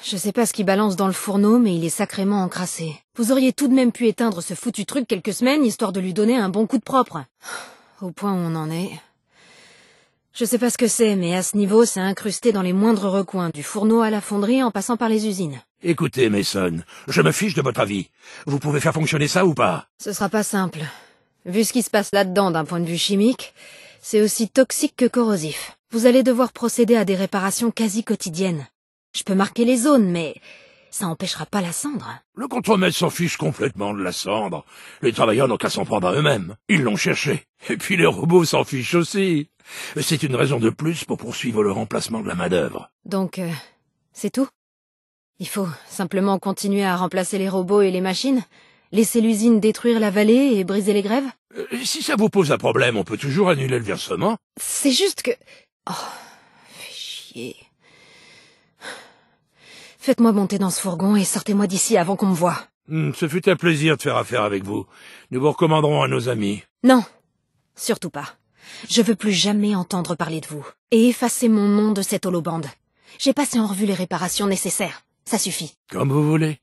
Je sais pas ce qu'il balance dans le fourneau, mais il est sacrément encrassé. Vous auriez tout de même pu éteindre ce foutu truc quelques semaines, histoire de lui donner un bon coup de propre. Au point où on en est... Je sais pas ce que c'est, mais à ce niveau, c'est incrusté dans les moindres recoins, du fourneau à la fonderie en passant par les usines. Écoutez, Mason, je me fiche de votre avis. Vous pouvez faire fonctionner ça ou pas? Ce sera pas simple. Vu ce qui se passe là-dedans d'un point de vue chimique, c'est aussi toxique que corrosif. Vous allez devoir procéder à des réparations quasi quotidiennes. Je peux marquer les zones, mais ça empêchera pas la cendre. Le contremaître s'en fiche complètement de la cendre. Les travailleurs n'ont qu'à s'en prendre à eux-mêmes. Ils l'ont cherché. Et puis les robots s'en fichent aussi. C'est une raison de plus pour poursuivre le remplacement de la main-d'œuvre. Donc, c'est tout? Il faut simplement continuer à remplacer les robots et les machines? Laisser l'usine détruire la vallée et briser les grèves? Si ça vous pose un problème, on peut toujours annuler le versement. C'est juste que... Oh, fais chier. Faites-moi monter dans ce fourgon et sortez-moi d'ici avant qu'on me voie. Ce fut un plaisir de faire affaire avec vous. Nous vous recommanderons à nos amis. Non, surtout pas. Je veux plus jamais entendre parler de vous. Et effacez mon nom de cette holobande. J'ai passé en revue les réparations nécessaires. Ça suffit. Comme vous voulez.